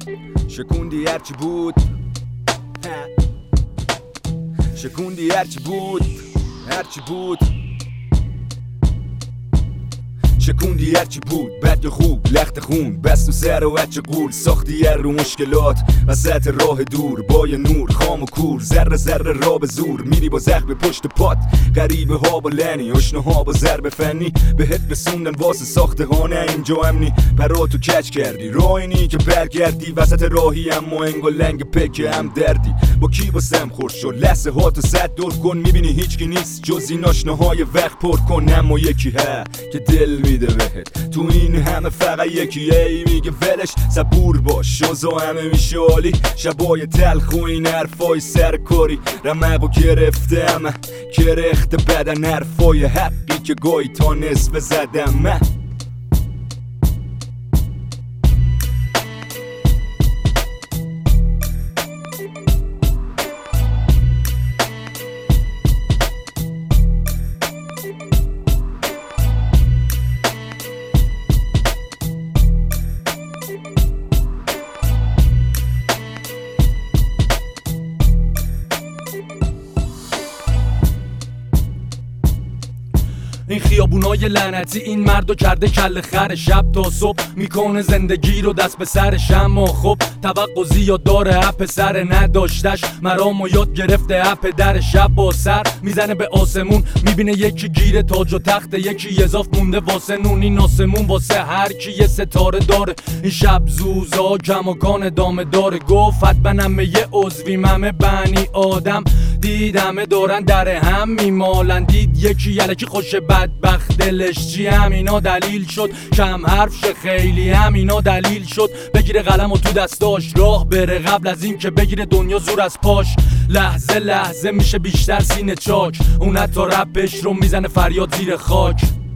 شکوندی هرچی بود، شکوندی هرچی بود، هرچی بود، شکوندی هرچی بود، بد یا خوب، لخت خون، بست و سر و بچه قول، ساختی رو مشکلات وسط راه دور، با یه نور خام و کور، ذره ذره را به زور، میری با زخم پشت پات، غریبه ها با لنی، آشنا ها با ضرب فنی، بهت رسوندن واسه ساخته ها، نه اینجا امنی، پراتو کچ کردی، راینی که برگردی، وسط راهی اما انگا لنگ پکه هم دردی، با کی واسم خورد شد، لحظه ها تو صد دور کن، میبینی هیچ کی نیست جز این آشناهای وقت پر کن، اما یکی ها که دل میده بهت، تو این همه فقط یکی ای میگه ولش، صبور باش شازا همه میشه عالی، شبای تلخ و این حرفای سرکاری، رمقو گرفتم کرخت بدن، حرفای حقی که گاهی تا نصف زدم من. این خیابونای لعنتی این مردو کرده کل خر، شب تا صبح میکنه زندگی رو دست به سرش، اما خب توقع زیاد داره اپ سر نداشتش، مرامو یاد گرفته اپ در شب با سر میزنه به آسمون، میبینه یکی گیره تاج و تخت، یکی اضاف مونده واسه نون، این آسمون واسه هر کی یه ستاره داره، این شب زوزا کماکان دامه داره، گفت حتما یه عضویم همه بنی آدم دیدمه دارن در هم میمالن، دید یکی یلکی خوش بدبخت دلش چی، همینا دلیل شد کم حرف شه، خیلی همینا دلیل شد بگیره قلم و تو دستاش راه بره، قبل از این که بگیره دنیا زور از پاش، لحظه لحظه میشه بیشتر سینه چاک، اون حتی رپش رو میزنه فریاد زیر خاک.